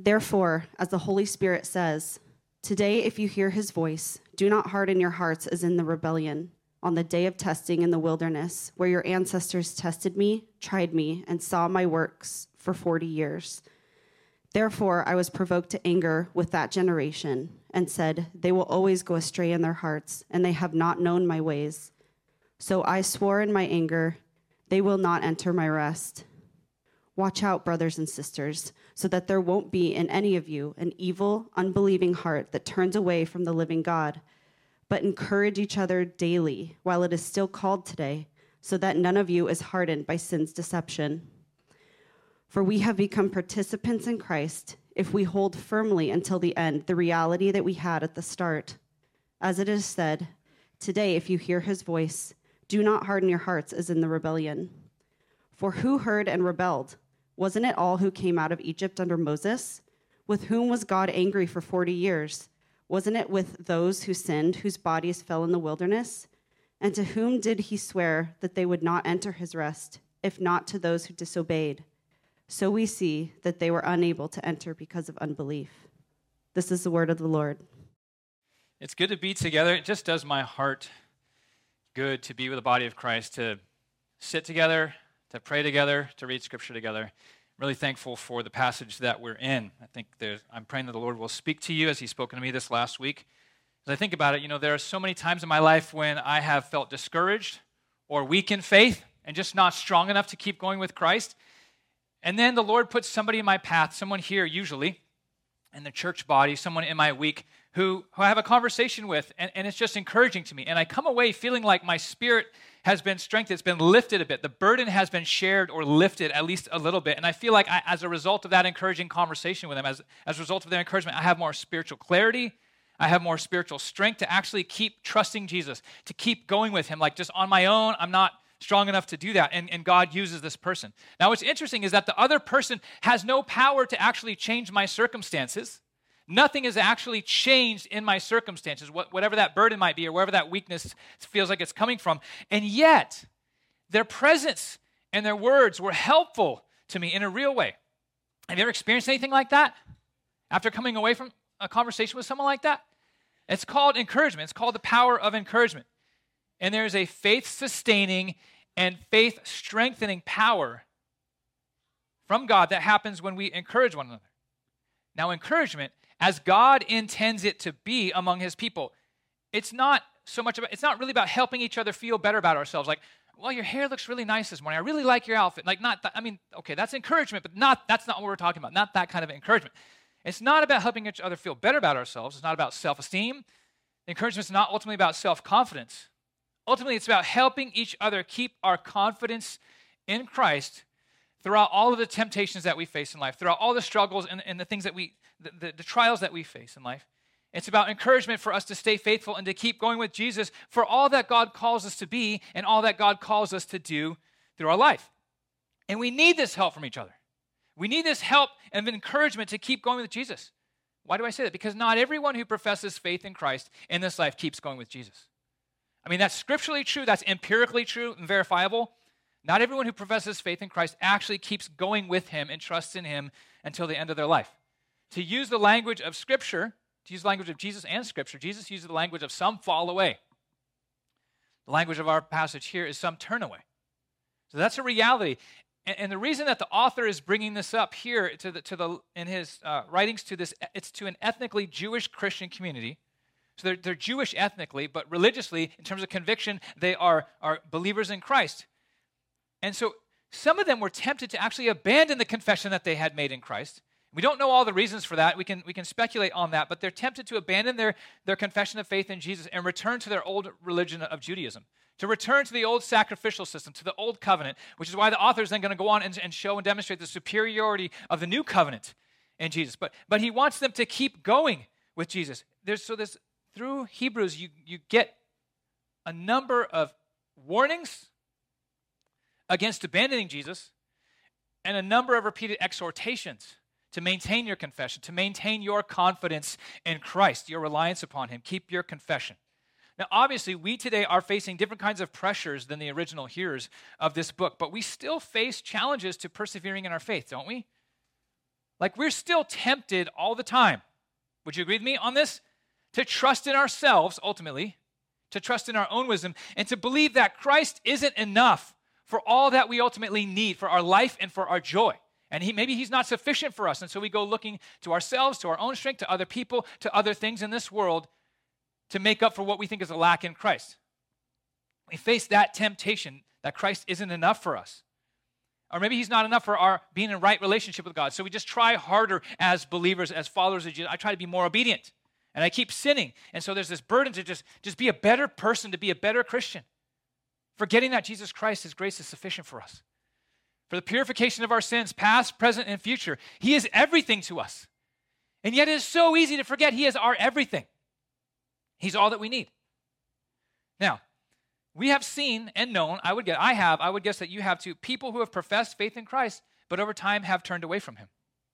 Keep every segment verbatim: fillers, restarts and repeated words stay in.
Therefore, as the Holy Spirit says, today if you hear his voice, do not harden your hearts as in the rebellion, on the day of testing in the wilderness, where your ancestors tested me, tried me, and saw my works for forty years. Therefore, I was provoked to anger with that generation and said, they will always go astray in their hearts, and they have not known my ways. So I swore in my anger, they will not enter my rest. Watch out, brothers and sisters, so that there won't be in any of you an evil, unbelieving heart that turns away from the living God. But encourage each other daily while it is still called today, so that none of you is hardened by sin's deception. For we have become participants in Christ if we hold firmly until the end the reality that we had at the start. As it is said, today if you hear his voice, do not harden your hearts as in the rebellion. For who heard and rebelled? Wasn't it all who came out of Egypt under Moses? With whom was God angry for forty years? Wasn't it with those who sinned, whose bodies fell in the wilderness? And to whom did he swear that they would not enter his rest, if not to those who disobeyed? So we see that they were unable to enter because of unbelief. This is the word of the Lord. It's good to be together. It just does my heart good to be with the body of Christ, to sit together, to pray together, to read Scripture together. I'm really thankful for the passage that we're in. I think I'm praying that the Lord will speak to you as he's spoken to me this last week. As I think about it, you know, there are so many times in my life when I have felt discouraged or weak in faith and just not strong enough to keep going with Christ. And then the Lord puts somebody in my path, someone here usually, in the church body, someone in my week who, who I have a conversation with, and, and it's just encouraging to me. And I come away feeling like my spirit has been strengthened, it's been lifted a bit. The burden has been shared or lifted at least a little bit. And I feel like I, as a result of that encouraging conversation with them, as, as a result of their encouragement, I have more spiritual clarity, I have more spiritual strength to actually keep trusting Jesus, to keep going with him. Like just on my own, I'm not strong enough to do that, and, and God uses this person. Now, what's interesting is that the other person has no power to actually change my circumstances. Nothing has actually changed in my circumstances, whatever that burden might be or wherever that weakness feels like it's coming from. And yet, their presence and their words were helpful to me in a real way. Have you ever experienced anything like that after coming away from a conversation with someone like that? It's called encouragement. It's called the power of encouragement. And there's a faith-sustaining and faith-strengthening power from God that happens when we encourage one another. Now, encouragement, as God intends it to be among his people, it's not so much about, it's not really about helping each other feel better about ourselves. Like, well, your hair looks really nice this morning. I really like your outfit. Like, not, that, I mean, okay, that's encouragement, but not, that's not what we're talking about. Not that kind of encouragement. It's not about helping each other feel better about ourselves. It's not about self-esteem. Encouragement is not ultimately about self-confidence. Ultimately, it's about helping each other keep our confidence in Christ throughout all of the temptations that we face in life, throughout all the struggles and, and the things that we, the, the, the trials that we face in life. It's about encouragement for us to stay faithful and to keep going with Jesus for all that God calls us to be and all that God calls us to do through our life. And we need this help from each other. We need this help and encouragement to keep going with Jesus. Why do I say that? Because not everyone who professes faith in Christ in this life keeps going with Jesus. I mean, that's scripturally true, that's empirically true and verifiable. Not everyone who professes faith in Christ actually keeps going with him and trusts in him until the end of their life. To use the language of Scripture, to use the language of Jesus and Scripture, Jesus uses the language of some fall away. The language of our passage here is some turn away. So that's a reality. And, and the reason that the author is bringing this up here to the, to the, in his uh, writings to this, it's to an ethnically Jewish Christian community. So they're, they're Jewish ethnically, but religiously, in terms of conviction, they are, are believers in Christ. And so some of them were tempted to actually abandon the confession that they had made in Christ. We don't know all the reasons for that. We can, we can speculate on that, but they're tempted to abandon their, their confession of faith in Jesus and return to their old religion of Judaism, to return to the old sacrificial system, to the old covenant, which is why the author is then going to go on and, and show and demonstrate the superiority of the new covenant in Jesus. But, but he wants them to keep going with Jesus. There's, so there's, through Hebrews, you, you get a number of warnings against abandoning Jesus and a number of repeated exhortations to maintain your confession, to maintain your confidence in Christ, your reliance upon him. Keep your confession. Now, obviously, we today are facing different kinds of pressures than the original hearers of this book, but we still face challenges to persevering in our faith, don't we? Like we're still tempted all the time. Would you agree with me on this? To trust in ourselves, ultimately, to trust in our own wisdom, and to believe that Christ isn't enough for all that we ultimately need for our life and for our joy. And he, maybe he's not sufficient for us. And so we go looking to ourselves, to our own strength, to other people, to other things in this world to make up for what we think is a lack in Christ. We face that temptation that Christ isn't enough for us. Or maybe he's not enough for our being in right relationship with God. So we just try harder as believers, as followers of Jesus. I try to be more obedient. And I keep sinning. And so there's this burden to just, just be a better person, to be a better Christian. Forgetting that Jesus Christ, his grace is sufficient for us. For the purification of our sins, past, present, and future. He is everything to us. And yet it is so easy to forget he is our everything. He's all that we need. Now, we have seen and known, I would guess, I have, I would guess that you have too, people who have professed faith in Christ, but over time have turned away from him.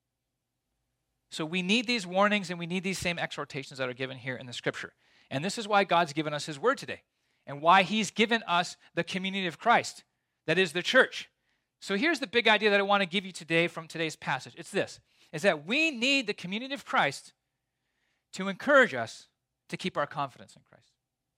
So we need these warnings and we need these same exhortations that are given here in the scripture. And this is why God's given us his word today and why he's given us the community of Christ, that is the church. So here's the big idea that I want to give you today from today's passage. It's this, is that we need the community of Christ to encourage us to keep our confidence in Christ.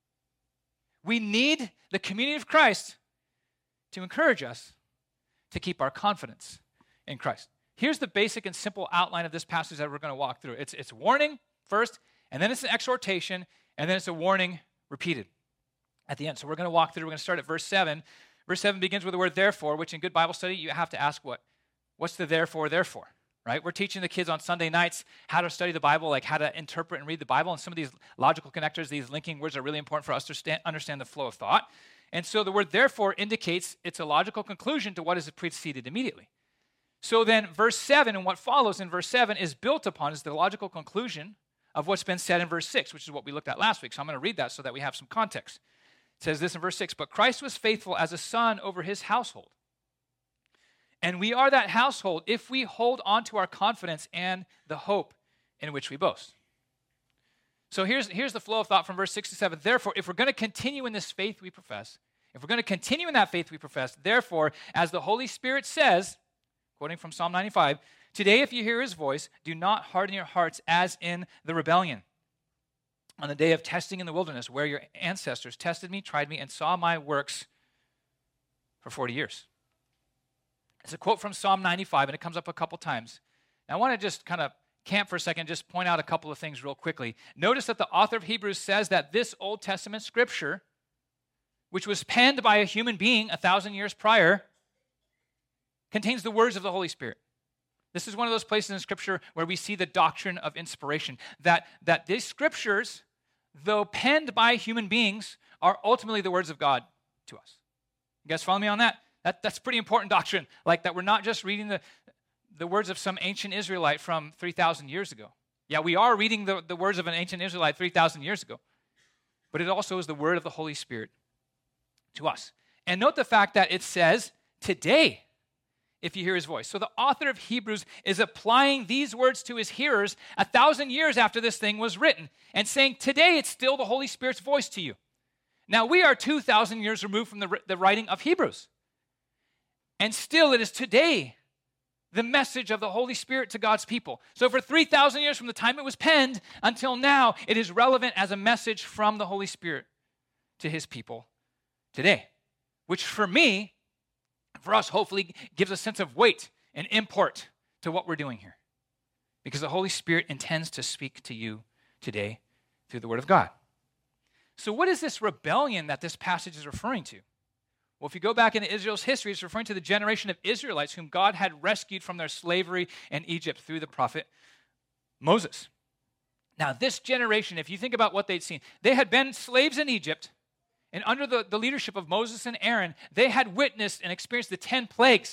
We need the community of Christ to encourage us to keep our confidence in Christ. Here's the basic and simple outline of this passage that we're going to walk through. It's, it's warning first, and then it's an exhortation, and then it's a warning repeated at the end. So we're going to walk through. We're going to start at verse seven. Verse seven begins with the word therefore, which in good Bible study, you have to ask what? What's the therefore, therefore? Right? We're teaching the kids on Sunday nights how to study the Bible, like how to interpret and read the Bible. And some of these logical connectors, these linking words are really important for us to stand, understand the flow of thought. And so the word therefore indicates it's a logical conclusion to what is preceded immediately. So then verse seven and what follows in verse seven is built upon, is the logical conclusion of what's been said in verse six, which is what we looked at last week. So I'm going to read that so that we have some context. It says this in verse six, but Christ was faithful as a son over his household. And we are that household if we hold on to our confidence and the hope in which we boast. So here's, here's the flow of thought from verse six to seven. Therefore, if we're going to continue in this faith we profess, if we're going to continue in that faith we profess, therefore, as the Holy Spirit says, quoting from Psalm ninety-five, today if you hear his voice, do not harden your hearts as in the rebellion on the day of testing in the wilderness, where your ancestors tested me, tried me, and saw my works for forty years. It's a quote from Psalm ninety-five, and it comes up a couple times. Now, I want to just kind of camp for a second, just point out a couple of things real quickly. Notice that the author of Hebrews says that this Old Testament scripture, which was penned by a human being a thousand years prior, contains the words of the Holy Spirit. This is one of those places in Scripture where we see the doctrine of inspiration, that, that these scriptures, though penned by human beings, are ultimately the words of God to us. You guys follow me on that? That, that's pretty important doctrine, like that we're not just reading the, the words of some ancient Israelite from three thousand years ago. Yeah, we are reading the, the words of an ancient Israelite three thousand years ago, but it also is the word of the Holy Spirit to us. And note the fact that it says, today, if you hear his voice. So the author of Hebrews is applying these words to his hearers a thousand years after this thing was written and saying, today it's still the Holy Spirit's voice to you. Now, we are two thousand years removed from the, the writing of Hebrews. And still it is today the message of the Holy Spirit to God's people. So for three thousand years from the time it was penned until now, it is relevant as a message from the Holy Spirit to his people today. Which for me, for us, hopefully gives a sense of weight and import to what we're doing here. Because the Holy Spirit intends to speak to you today through the Word of God. So what is this rebellion that this passage is referring to? Well, if you go back into Israel's history, it's referring to the generation of Israelites whom God had rescued from their slavery in Egypt through the prophet Moses. Now, this generation, if you think about what they'd seen, they had been slaves in Egypt, and under the, the leadership of Moses and Aaron, they had witnessed and experienced the ten plagues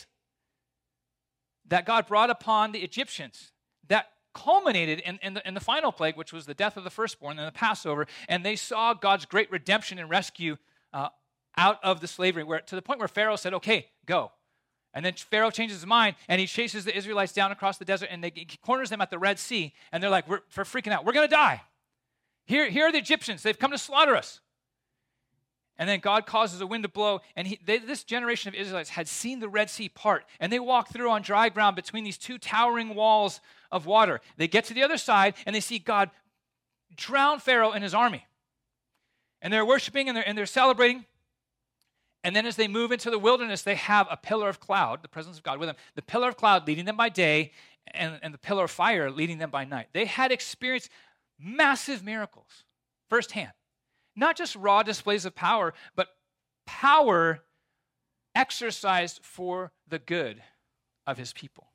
that God brought upon the Egyptians that culminated in, in, the, in the final plague, which was the death of the firstborn and the Passover, and they saw God's great redemption and rescue uh, out of the slavery, where to the point where Pharaoh said, okay, go. And then Pharaoh changes his mind, and he chases the Israelites down across the desert, and they, he corners them at the Red Sea, and they're like, we're, we're freaking out. We're going to die. Here, here are the Egyptians. They've come to slaughter us. And then God causes a wind to blow, and he, they, this generation of Israelites had seen the Red Sea part, and they walked through on dry ground between these two towering walls of water. They get to the other side, and they see God drown Pharaoh and his army. And they're worshiping, and they're, and they're celebrating. And then as they move into the wilderness, they have a pillar of cloud, the presence of God with them, the pillar of cloud leading them by day, and, and the pillar of fire leading them by night. They had experienced massive miracles firsthand. Not just raw displays of power, but power exercised for the good of his people.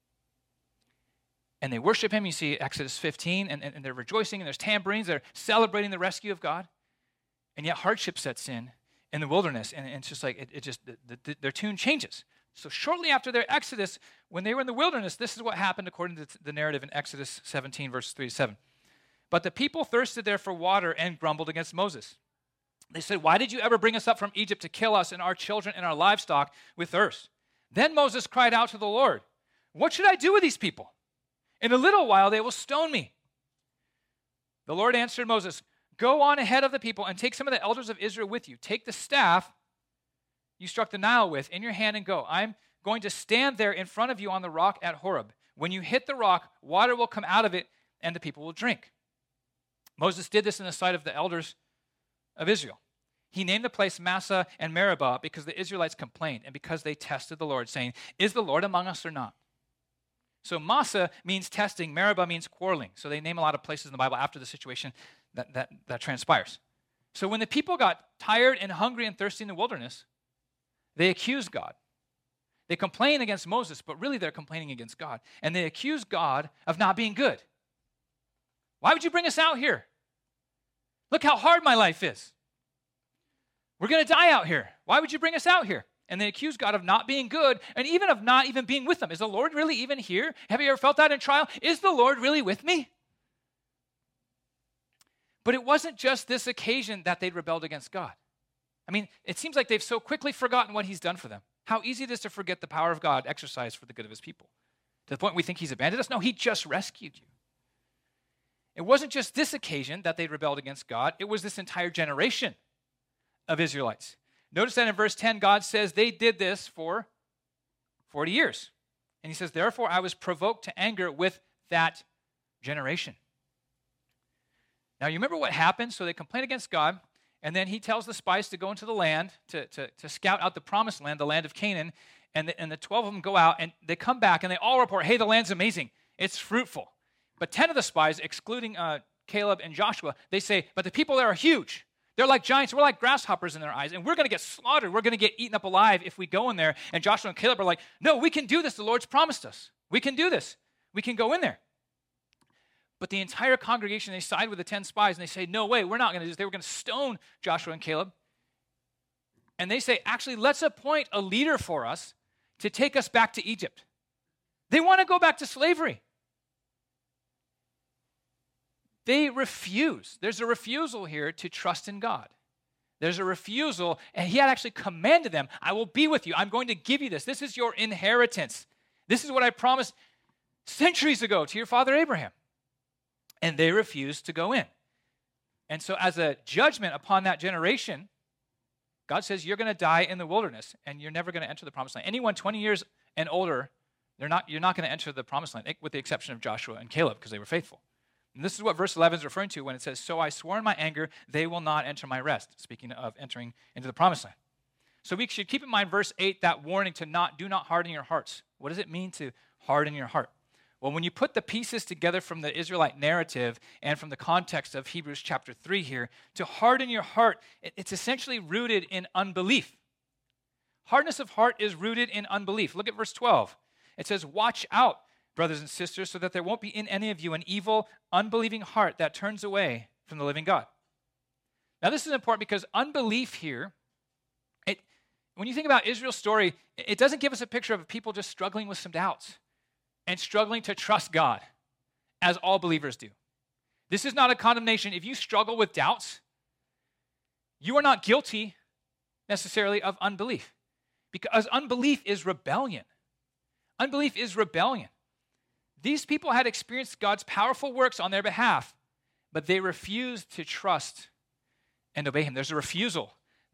And they worship him. You see Exodus fifteen, and, and, and they're rejoicing, and there's tambourines. They're celebrating the rescue of God. And yet hardship sets in in the wilderness, and, and it's just like, it, it just, the, the, their tune changes. So shortly after their exodus, when they were in the wilderness, this is what happened according to the narrative in Exodus seventeen, verses three to seven. But the people thirsted there for water and grumbled against Moses. They said, "Why did you ever bring us up from Egypt to kill us and our children and our livestock with thirst?" Then Moses cried out to the Lord, "What should I do with these people? In a little while they will stone me." The Lord answered Moses, "Go on ahead of the people and take some of the elders of Israel with you. Take the staff you struck the Nile with in your hand and go. I'm going to stand there in front of you on the rock at Horeb. When you hit the rock, water will come out of it and the people will drink." Moses did this in the sight of the elders of Israel. He named the place Massah and Meribah because the Israelites complained and because they tested the Lord, saying, "Is the Lord among us or not?" So Massah means testing, Meribah means quarreling. So they name a lot of places in the Bible after the situation that, that, that transpires. So when the people got tired and hungry and thirsty in the wilderness, they accused God. They complain against Moses, but really they're complaining against God. And they accuse God of not being good. "Why would you bring us out here? Look how hard my life is. We're going to die out here. Why would you bring us out here?" And they accuse God of not being good and even of not even being with them. Is the Lord really even here? Have you ever felt that in trial? Is the Lord really with me? But it wasn't just this occasion that they'd rebelled against God. I mean, it seems like they've so quickly forgotten what he's done for them. How easy it is to forget the power of God exercised for the good of his people. To the point we think he's abandoned us. No, he just rescued you. It wasn't just this occasion that they rebelled against God. It was this entire generation of Israelites. Notice that in verse ten, God says they did this for forty years. And he says, "Therefore I was provoked to anger with that generation." Now, you remember what happened? So they complain against God, and then he tells the spies to go into the land to, to, to scout out the promised land, the land of Canaan, and the, and the twelve of them go out, and they come back, and they all report, "Hey, the land's amazing. It's fruitful." But ten of the spies, excluding uh, Caleb and Joshua, they say, "But the people there are huge. They're like giants. We're like grasshoppers in their eyes, and we're going to get slaughtered. We're going to get eaten up alive if we go in there." And Joshua and Caleb are like, "No, we can do this. The Lord's promised us. We can do this. We can go in there." But the entire congregation, they side with the ten spies, and they say, "No way, we're not going to do this." They were going to stone Joshua and Caleb. And they say, "Actually, let's appoint a leader for us to take us back to Egypt." They want to go back to slavery. They refuse. There's a refusal here to trust in God. There's a refusal, and he had actually commanded them, "I will be with you. I'm going to give you this. This is your inheritance. This is what I promised centuries ago to your father Abraham." And they refused to go in. And so as a judgment upon that generation, God says, you're going to die in the wilderness, and you're never going to enter the promised land. Anyone twenty years and older, they're not, you're not going to enter the promised land, with the exception of Joshua and Caleb, because they were faithful. And this is what verse eleven is referring to when it says, "So I swore in my anger, they will not enter my rest," speaking of entering into the promised land. So we should keep in mind verse eight, that warning to not, do not harden your hearts. What does it mean to harden your heart? Well, when you put the pieces together from the Israelite narrative and from the context of Hebrews chapter three here, to harden your heart, it's essentially rooted in unbelief. Hardness of heart is rooted in unbelief. Look at verse twelve. It says, "Watch out, brothers and sisters, so that there won't be in any of you an evil, unbelieving heart that turns away from the living God." Now, this is important because unbelief here, it, when you think about Israel's story, it doesn't give us a picture of people just struggling with some doubts and struggling to trust God, as all believers do. This is not a condemnation. If you struggle with doubts, you are not guilty necessarily of unbelief, because unbelief is rebellion. Unbelief is rebellion. These people had experienced God's powerful works on their behalf, but they refused to trust and obey him. There's a refusal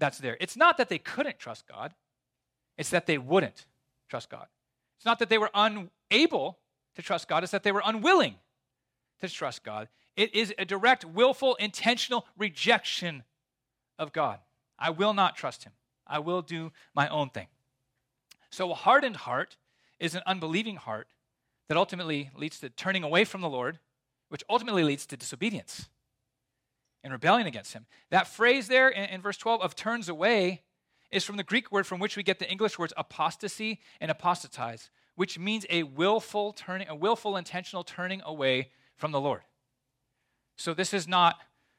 that's there. It's not that they couldn't trust God. It's that they wouldn't trust God. It's not that they were unable to trust God. It's that they were unwilling to trust God. It is a direct, willful, intentional rejection of God. I will not trust him. I will do my own thing. So a hardened heart is an unbelieving heart that ultimately leads to turning away from the Lord, which ultimately leads to disobedience and rebellion against him. That phrase there in, in verse twelve of turns away is from the Greek word from which we get the English words apostasy and apostatize, which means a willful turning, a willful intentional turning away from the Lord. So this is not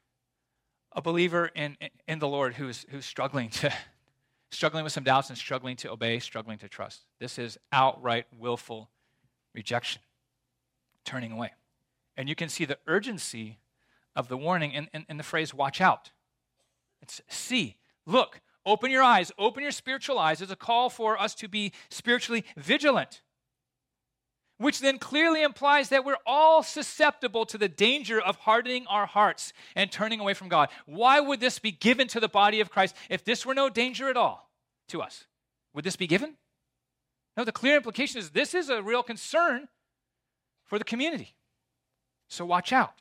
a believer in, in, in the Lord who's, who's struggling to struggling with some doubts and struggling to obey, struggling to trust. This is outright willful rejection, turning away. And you can see the urgency of the warning in, in, in the phrase, watch out. It's see, look, open your eyes, open your spiritual eyes. It's a call for us to be spiritually vigilant, which then clearly implies that we're all susceptible to the danger of hardening our hearts and turning away from God. Why would this be given to the body of Christ if this were no danger at all to us? Would this be given? No, the clear implication is this is a real concern for the community. So watch out.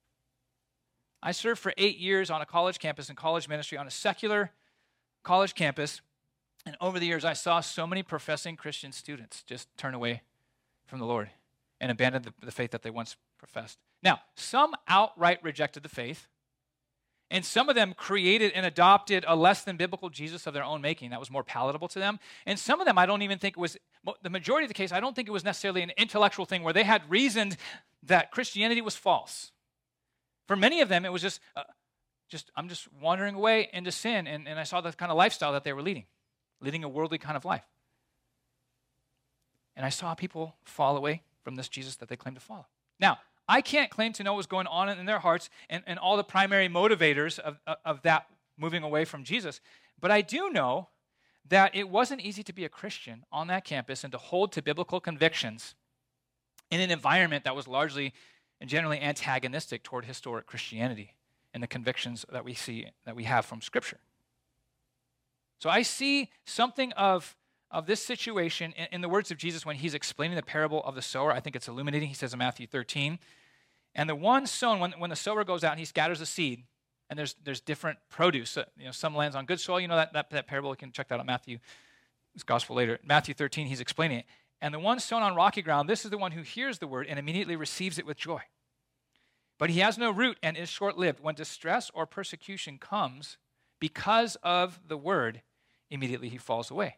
I served for eight years on a college campus in college ministry on a secular college campus, and over the years I saw so many professing Christian students just turn away from the Lord and abandoned the, the faith that they once professed. Now, some outright rejected the faith, and some of them created and adopted a less than biblical Jesus of their own making that was more palatable to them. And some of them, I don't even think it was, the majority of the case, I don't think it was necessarily an intellectual thing where they had reasoned that Christianity was false. For many of them, it was just, uh, just I'm just wandering away into sin, and, and I saw the kind of lifestyle that they were leading, leading a worldly kind of life. And I saw people fall away from this Jesus that they claimed to follow. Now, I can't claim to know what was going on in their hearts and, and all the primary motivators of, of that moving away from Jesus, but I do know that it wasn't easy to be a Christian on that campus and to hold to biblical convictions in an environment that was largely and generally antagonistic toward historic Christianity and the convictions that we see, that we have from Scripture. So I see something of, of this situation in, in the words of Jesus when he's explaining the parable of the sower. I think it's illuminating. He says in Matthew thirteen, and the one sown, when, when the sower goes out and he scatters the seed, and there's there's different produce. Uh, you know, some lands on good soil. You know that, that, that parable, you can check that out, Matthew's Gospel later. Matthew thirteen, he's explaining it. And the one sown on rocky ground, this is the one who hears the word and immediately receives it with joy. But he has no root and is short-lived. When distress or persecution comes because of the word, immediately he falls away.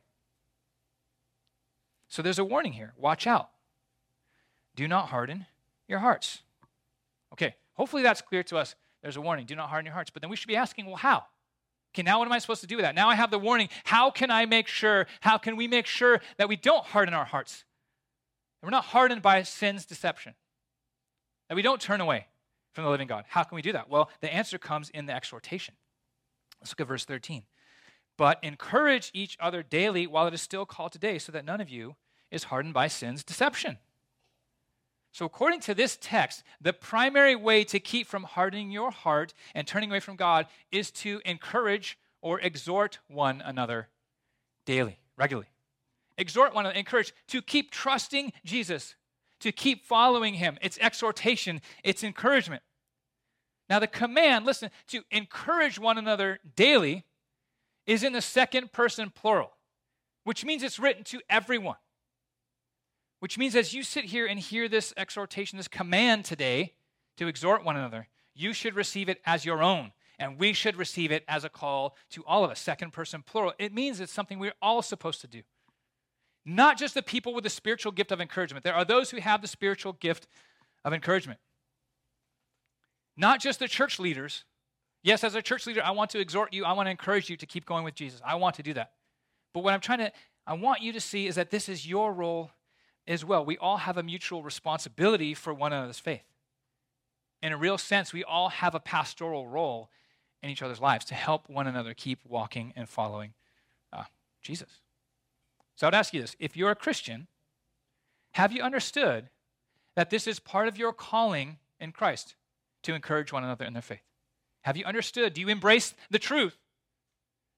So there's a warning here. Watch out. Do not harden your hearts. Okay, hopefully that's clear to us. There's a warning. Do not harden your hearts. But then we should be asking, well, how? Okay, now what am I supposed to do with that? Now I have the warning. How can I make sure, how can we make sure that we don't harden our hearts? That we're not hardened by sin's deception. That we don't turn away from the living God. How can we do that? Well, the answer comes in the exhortation. Let's look at verse thirteen. But encourage each other daily while it is still called today, so that none of you is hardened by sin's deception. So according to this text, the primary way to keep from hardening your heart and turning away from God is to encourage or exhort one another daily, regularly. Exhort one another, encourage to keep trusting Jesus, to keep following him. It's exhortation, it's encouragement. Now the command, listen, to encourage one another daily is in the second person plural, which means it's written to everyone. Which means as you sit here and hear this exhortation, this command today to exhort one another, you should receive it as your own. And we should receive it as a call to all of us, second person plural. It means it's something we're all supposed to do. Not just the people with the spiritual gift of encouragement. There are those who have the spiritual gift of encouragement. Not just the church leaders. Yes, as a church leader, I want to exhort you. I want to encourage you to keep going with Jesus. I want to do that. But what I'm trying to, I want you to see is that this is your role as well. We all have a mutual responsibility for one another's faith. In a real sense, we all have a pastoral role in each other's lives to help one another keep walking and following uh, Jesus. So I'd ask you this. If you're a Christian, have you understood that this is part of your calling in Christ to encourage one another in their faith? Have you understood? Do you embrace the truth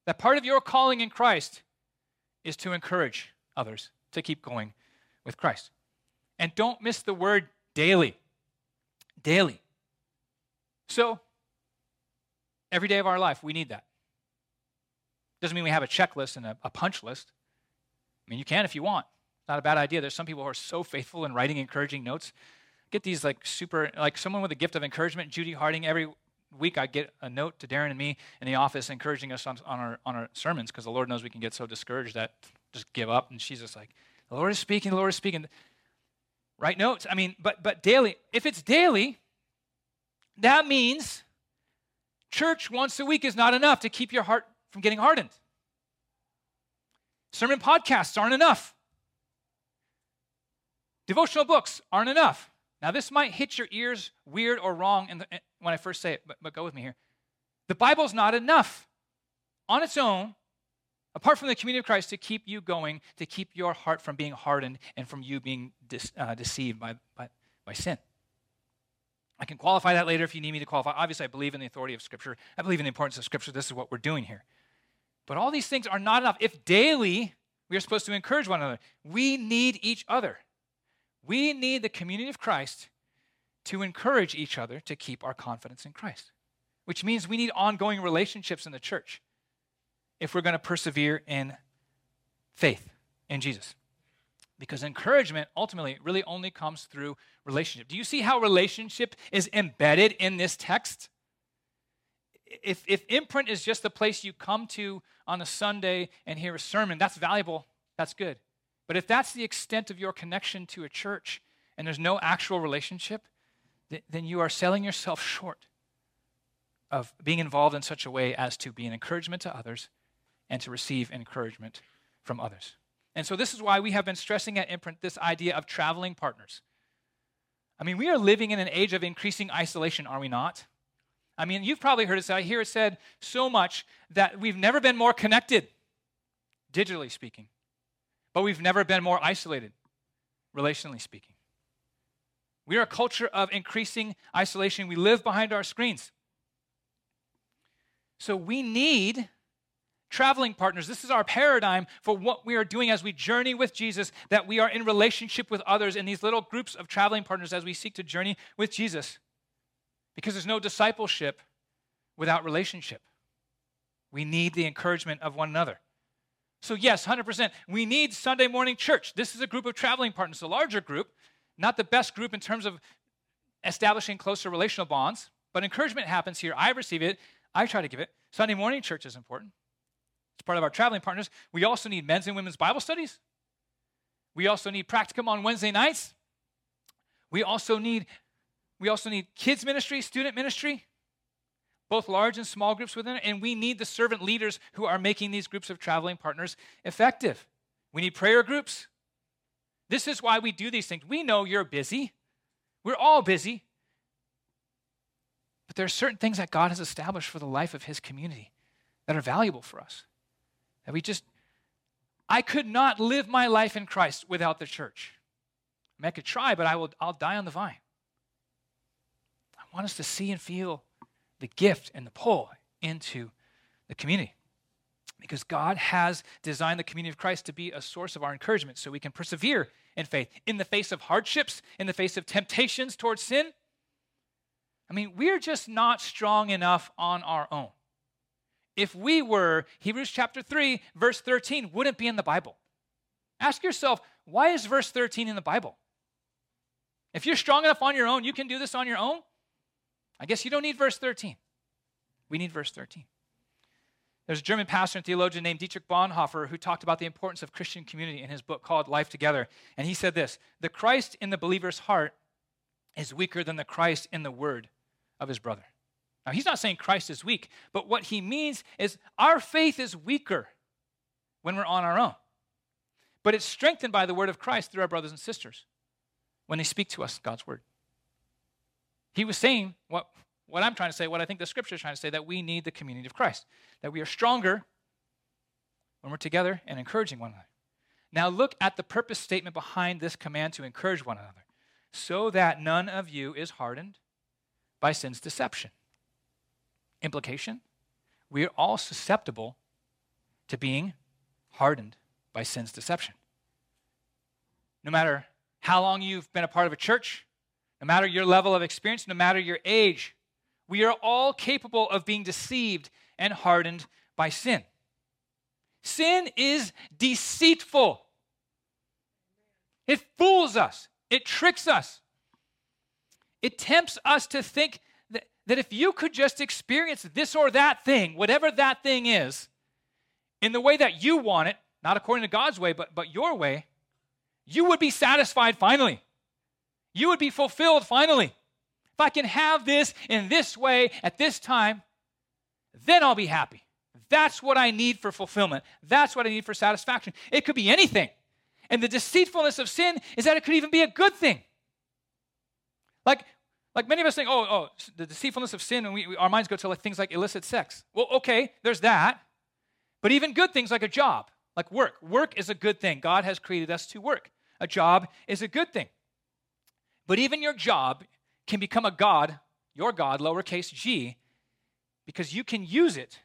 That part of your calling in Christ is to encourage others to keep going with Christ. And don't miss the word daily. Daily. So, every day of our life, we need that. Doesn't mean we have a checklist and a, a punch list. I mean, you can if you want. It's not a bad idea. There's some people who are so faithful in writing encouraging notes. Get these like super, like someone with a gift of encouragement, Judy Harding. Every week I get a note to Darren and me in the office encouraging us on, on our on our sermons, because the Lord knows we can get so discouraged that just give up. And she's just like, the Lord is speaking, the Lord is speaking. Write notes. I mean, but but daily. If it's daily, that means church once a week is not enough to keep your heart from getting hardened. Sermon podcasts aren't enough. Devotional books aren't enough. Now, this might hit your ears weird or wrong in the, when I first say it, but, but go with me here. The Bible's not enough on its own, apart from the community of Christ, to keep you going, to keep your heart from being hardened and from you being dis, uh, deceived by, by, by sin. I can qualify that later if you need me to qualify. Obviously, I believe in the authority of Scripture. I believe in the importance of Scripture. This is what we're doing here. But all these things are not enough. If daily we are supposed to encourage one another, we need each other. We need the community of Christ to encourage each other to keep our confidence in Christ, which means we need ongoing relationships in the church if we're going to persevere in faith in Jesus. Because encouragement ultimately really only comes through relationship. Do you see how relationship is embedded in this text? If, if Imprint is just the place you come to on a Sunday and hear a sermon, that's valuable, that's good. But if that's the extent of your connection to a church and there's no actual relationship, th- then you are selling yourself short of being involved in such a way as to be an encouragement to others and to receive encouragement from others. And so this is why we have been stressing at Imprint this idea of traveling partners. I mean, we are living in an age of increasing isolation, are we not? I mean, you've probably heard it said, I hear it said so much that we've never been more connected, digitally speaking. But we've never been more isolated, relationally speaking. We are a culture of increasing isolation. We live behind our screens. So we need traveling partners. This is our paradigm for what we are doing as we journey with Jesus, that we are in relationship with others in these little groups of traveling partners as we seek to journey with Jesus. Because there's no discipleship without relationship. We need the encouragement of one another. So yes, one hundred percent. We need Sunday morning church. This is a group of traveling partners, a larger group, not the best group in terms of establishing closer relational bonds, but encouragement happens here. I receive it. I try to give it. Sunday morning church is important. It's part of our traveling partners. We also need men's and women's Bible studies. We also need practicum on Wednesday nights. We also need, we also need kids ministry, student ministry, both large and small groups within it, and we need the servant leaders who are making these groups of traveling partners effective. We need prayer groups. This is why we do these things. We know you're busy. We're all busy. But there are certain things that God has established for the life of his community that are valuable for us. That we just, I could not live my life in Christ without the church. I mean, I could try, but I will, I'll die on the vine. I want us to see and feel the gift and the pull into the community. Because God has designed the community of Christ to be a source of our encouragement so we can persevere in faith in the face of hardships, in the face of temptations towards sin. I mean, we're just not strong enough on our own. If we were, Hebrews chapter three, verse thirteen wouldn't be in the Bible. Ask yourself, why is verse thirteen in the Bible? If you're strong enough on your own, you can do this on your own. I guess you don't need verse thirteen. We need verse thirteen. There's a German pastor and theologian named Dietrich Bonhoeffer who talked about the importance of Christian community in his book called Life Together. And he said this, the Christ in the believer's heart is weaker than the Christ in the word of his brother. Now, he's not saying Christ is weak, but what he means is our faith is weaker when we're on our own. But it's strengthened by the word of Christ through our brothers and sisters when they speak to us God's word. He was saying what, what I'm trying to say, what I think the scripture is trying to say, that we need the community of Christ, that we are stronger when we're together and encouraging one another. Now look at the purpose statement behind this command to encourage one another, so that none of you is hardened by sin's deception. Implication, we are all susceptible to being hardened by sin's deception. No matter how long you've been a part of a church, no matter your level of experience, no matter your age, we are all capable of being deceived and hardened by sin. Sin is deceitful. It fools us. It tricks us. It tempts us to think that, that if you could just experience this or that thing, whatever that thing is, in the way that you want it, not according to God's way, but, but your way, you would be satisfied finally. You would be fulfilled finally. If I can have this in this way at this time, then I'll be happy. That's what I need for fulfillment. That's what I need for satisfaction. It could be anything. And the deceitfulness of sin is that it could even be a good thing. Like, like many of us think, oh, oh, the deceitfulness of sin, and we, we, our minds go to like things like illicit sex. Well, okay, there's that. But even good things like a job, like work. Work is a good thing. God has created us to work. A job is a good thing. But even your job can become a god, your God, lowercase g, because you can use it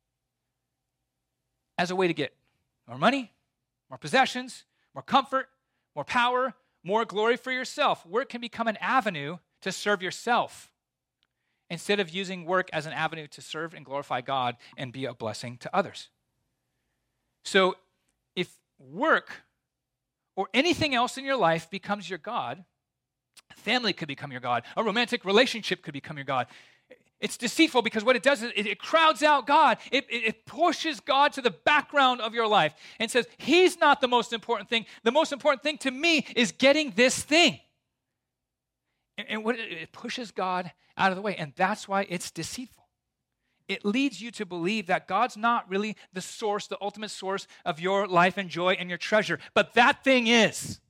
as a way to get more money, more possessions, more comfort, more power, more glory for yourself. Work can become an avenue to serve yourself instead of using work as an avenue to serve and glorify God and be a blessing to others. So if work or anything else in your life becomes your God, family could become your God. A romantic relationship could become your God. It's deceitful because what it does is it, it crowds out God. It, it, it pushes God to the background of your life and says, he's not the most important thing. The most important thing to me is getting this thing. And, and what it, it pushes God out of the way. And that's why it's deceitful. It leads you to believe that God's not really the source, the ultimate source of your life and joy and your treasure. But that thing is.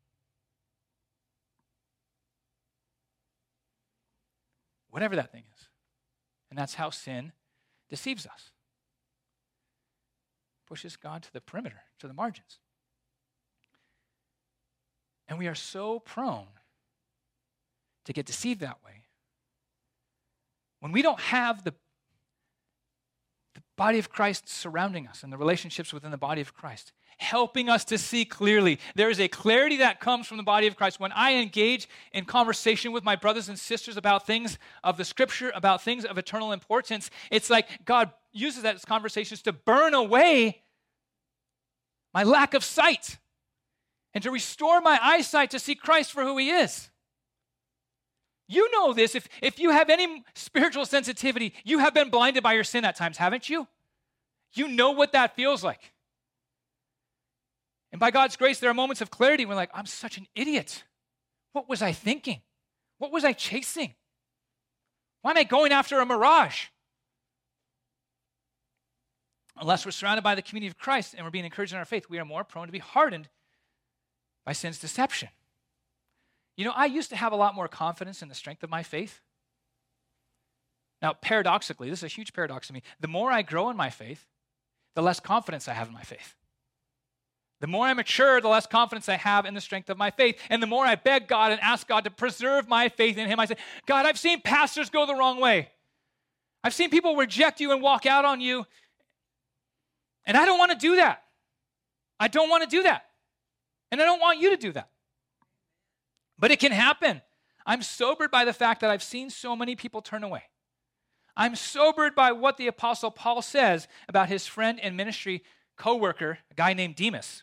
Whatever that thing is. And that's how sin deceives us. Pushes God to the perimeter, to the margins. And we are so prone to get deceived that way. When we don't have the, the body of Christ surrounding us and the relationships within the body of Christ, helping us to see clearly. There is a clarity that comes from the body of Christ. When I engage in conversation with my brothers and sisters about things of the Scripture, about things of eternal importance, it's like God uses that as conversations to burn away my lack of sight and to restore my eyesight to see Christ for who he is. You know this. If, if you have any spiritual sensitivity, you have been blinded by your sin at times, haven't you? You know what that feels like. And by God's grace, there are moments of clarity when we're like, I'm such an idiot. What was I thinking? What was I chasing? Why am I going after a mirage? Unless we're surrounded by the community of Christ and we're being encouraged in our faith, we are more prone to be hardened by sin's deception. You know, I used to have a lot more confidence in the strength of my faith. Now, paradoxically, this is a huge paradox to me. The more I grow in my faith, the less confidence I have in my faith. The more I mature, the less confidence I have in the strength of my faith. And the more I beg God and ask God to preserve my faith in him, I say, God, I've seen pastors go the wrong way. I've seen people reject you and walk out on you. And I don't want to do that. I don't want to do that. And I don't want you to do that. But it can happen. I'm sobered by the fact that I've seen so many people turn away. I'm sobered by what the Apostle Paul says about his friend and ministry co-worker, a guy named Demas.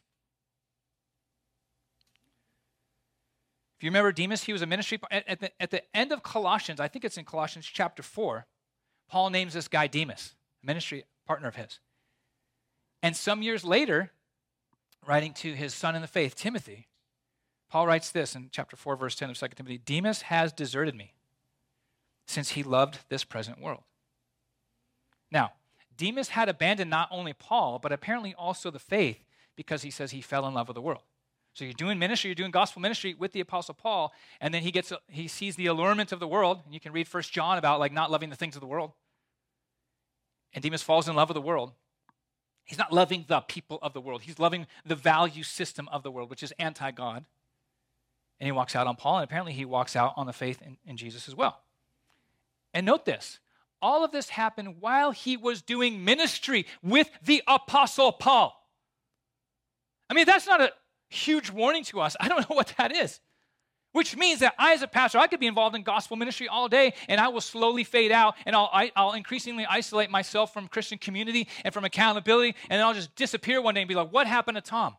If you remember Demas, he was a ministry, at the, at the end of Colossians, I think it's in Colossians chapter four, Paul names this guy Demas, a ministry partner of his. And some years later, writing to his son in the faith, Timothy, Paul writes this in chapter four, verse ten of Second Timothy, Demas has deserted me since he loved this present world. Now, Demas had abandoned not only Paul, but apparently also the faith because he says he fell in love with the world. So you're doing ministry, you're doing gospel ministry with the Apostle Paul, and then he gets he sees the allurement of the world, and you can read First John about like not loving the things of the world. And Demas falls in love with the world. He's not loving the people of the world. He's loving the value system of the world, which is anti-God. And he walks out on Paul, and apparently he walks out on the faith in, in Jesus as well. And note this, All of this happened while he was doing ministry with the Apostle Paul. I mean, that's not a huge warning to us. I don't know what that is. Which means that I, as a pastor, I could be involved in gospel ministry all day, and I will slowly fade out, and I'll, I, I'll increasingly isolate myself from Christian community and from accountability, and then I'll just disappear one day and be like, what happened to Tom?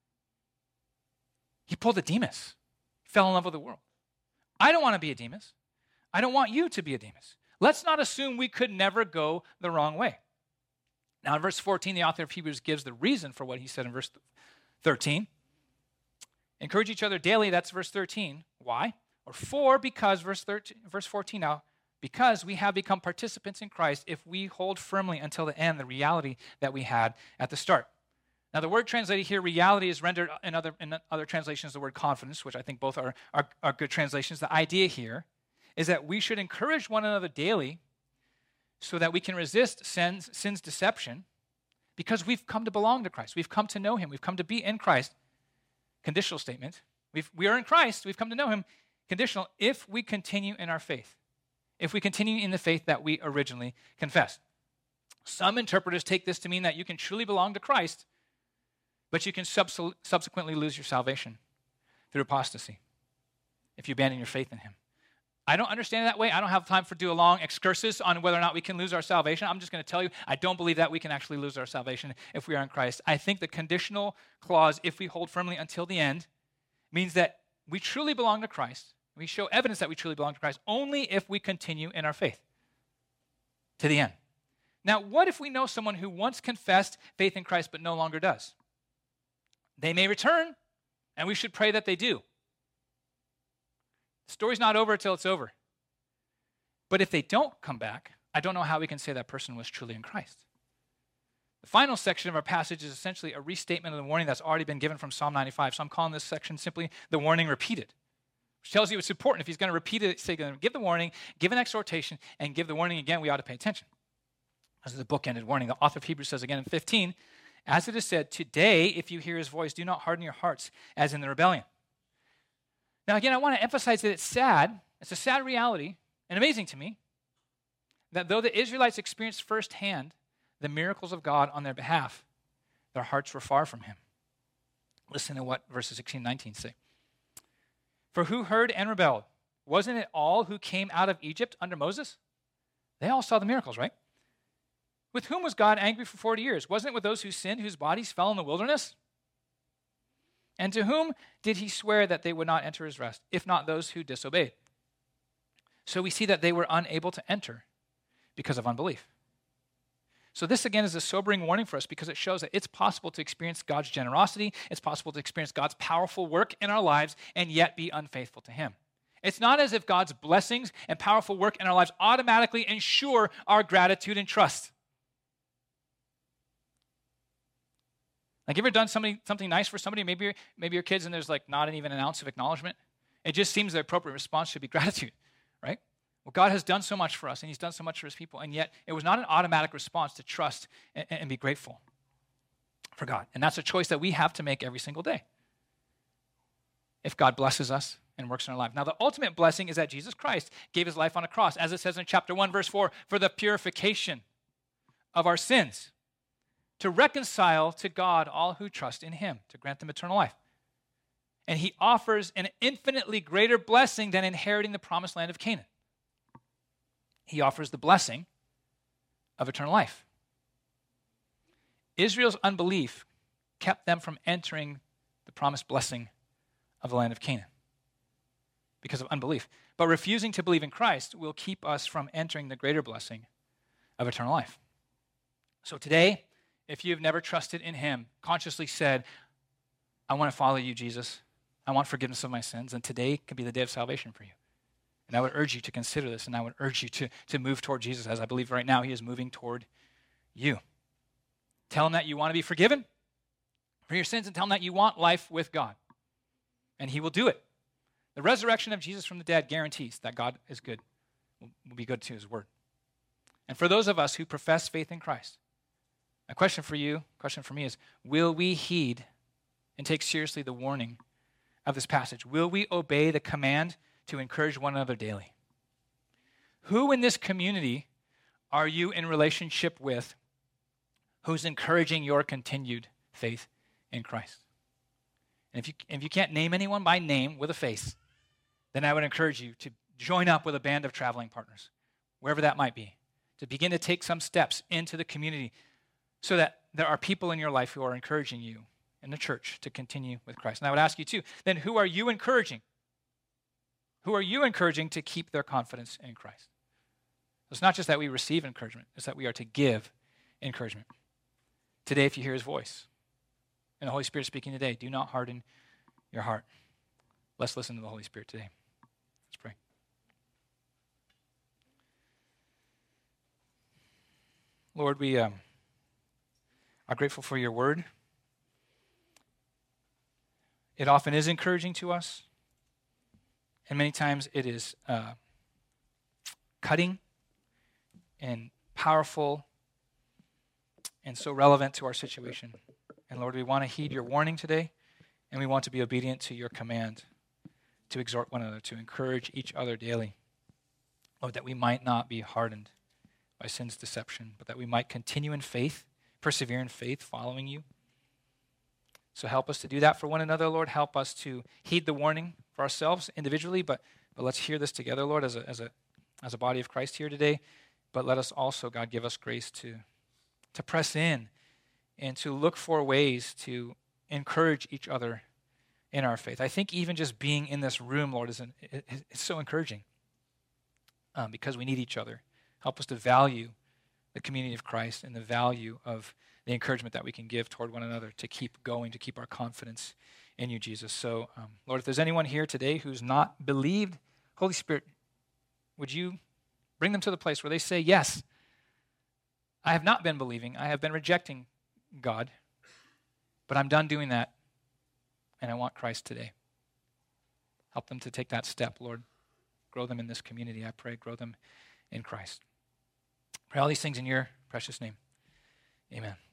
He pulled a Demas. He fell in love with the world. I don't want to be a Demas. I don't want you to be a Demas. Let's not assume we could never go the wrong way. Now, in verse fourteen, the author of Hebrews gives the reason for what he said in verse thirteen. Encourage each other daily, that's verse thirteen. Why? Or for, because, verse thirteen, verse fourteen now, because we have become participants in Christ if we hold firmly until the end the reality that we had at the start. Now, the word translated here, reality, is rendered in other, in other translations the word confidence, which I think both are, are, are good translations. The idea here is that we should encourage one another daily so that we can resist sin's, sin's deception because we've come to belong to Christ. We've come to know him. We've come to be in Christ. Conditional statement. We've, we are in Christ. We've come to know him. Conditional, if we continue in our faith. If we continue in the faith that we originally confessed. Some interpreters take this to mean that you can truly belong to Christ, but you can subs- subsequently lose your salvation through apostasy if you abandon your faith in him. I don't understand it that way. I don't have time for do a long excursus on whether or not we can lose our salvation. I'm just going to tell you, I don't believe that we can actually lose our salvation if we are in Christ. I think the conditional clause, if we hold firmly until the end, means that we truly belong to Christ. We show evidence that we truly belong to Christ only if we continue in our faith to the end. Now, what if we know someone who once confessed faith in Christ but no longer does? They may return, and we should pray that they do. The story's not over until it's over. But if they don't come back, I don't know how we can say that person was truly in Christ. The final section of our passage is essentially a restatement of the warning that's already been given from Psalm ninety-five. So I'm calling this section simply the warning repeated, which tells you it's important. If he's going to repeat it, say, going to give the warning, give an exhortation, and give the warning again, we ought to pay attention. This is a bookended warning. The author of Hebrews says again in fifteen, as it is said, today, if you hear his voice, do not harden your hearts as in the rebellion. Now, again, I want to emphasize that it's sad. It's a sad reality and amazing to me that though the Israelites experienced firsthand the miracles of God on their behalf, their hearts were far from him. Listen to what verses sixteen and nineteen say. For who heard and rebelled? Wasn't it all who came out of Egypt under Moses? They all saw the miracles, right? With whom was God angry for forty years? Wasn't it with those who sinned, whose bodies fell in the wilderness? And to whom did he swear that they would not enter his rest, if not those who disobeyed? So we see that they were unable to enter because of unbelief. So this, again, is a sobering warning for us because it shows that it's possible to experience God's generosity, it's possible to experience God's powerful work in our lives, and yet be unfaithful to him. It's not as if God's blessings and powerful work in our lives automatically ensure our gratitude and trust. Like, you ever done something, something nice for somebody, maybe, maybe your kids, and there's like not even an ounce of acknowledgement? It just seems the appropriate response should be gratitude, right? Well, God has done so much for us, and he's done so much for his people, and yet it was not an automatic response to trust and, and be grateful for God. And that's a choice that we have to make every single day if God blesses us and works in our life. Now, the ultimate blessing is that Jesus Christ gave his life on a cross, as it says in chapter one, verse four, for the purification of our sins, to reconcile to God all who trust in him, to grant them eternal life. And he offers an infinitely greater blessing than inheriting the promised land of Canaan. He offers the blessing of eternal life. Israel's unbelief kept them from entering the promised blessing of the land of Canaan because of unbelief. But refusing to believe in Christ will keep us from entering the greater blessing of eternal life. So today, if you've never trusted in him, consciously said, I want to follow you, Jesus. I want forgiveness of my sins, and today can be the day of salvation for you. And I would urge you to consider this, and I would urge you to, to move toward Jesus, as I believe right now he is moving toward you. Tell him that you want to be forgiven for your sins, and tell him that you want life with God. And he will do it. The resurrection of Jesus from the dead guarantees that God is good, will, will be good to his word. And for those of us who profess faith in Christ, a question for you, question for me is, will we heed and take seriously the warning of this passage? Will we obey the command to encourage one another daily? Who in this community are you in relationship with who's encouraging your continued faith in Christ? And if you, if you can't name anyone by name with a face, then I would encourage you to join up with a band of traveling partners, wherever that might be, to begin to take some steps into the community so that there are people in your life who are encouraging you in the church to continue with Christ. And I would ask you too, then who are you encouraging? Who are you encouraging to keep their confidence in Christ? It's not just that we receive encouragement, it's that we are to give encouragement. Today, if you hear his voice, and the Holy Spirit speaking today, do not harden your heart. Let's listen to the Holy Spirit today. Let's pray. Lord, we um, are grateful for your word. It often is encouraging to us, and many times it is uh, cutting and powerful and so relevant to our situation. And Lord, we want to heed your warning today, and we want to be obedient to your command to exhort one another, to encourage each other daily. Lord, that we might not be hardened by sin's deception, but that we might continue in faith, persevere in faith, following you. So help us to do that for one another, Lord. Help us to heed the warning for ourselves individually, but, but let's hear this together, Lord, as a, as, a, as a body of Christ here today. But let us also, God, give us grace to, to press in and to look for ways to encourage each other in our faith. I think even just being in this room, Lord, is an, it, it's so encouraging um, because we need each other. Help us to value the community of Christ and the value of the encouragement that we can give toward one another to keep going, to keep our confidence in you, Jesus. So, um, Lord, if there's anyone here today who's not believed, Holy Spirit, would you bring them to the place where they say, yes, I have not been believing. I have been rejecting God, but I'm done doing that, and I want Christ today. Help them to take that step, Lord. Grow them in this community, I pray. Grow them in Christ. Pray all these things in your precious name. Amen.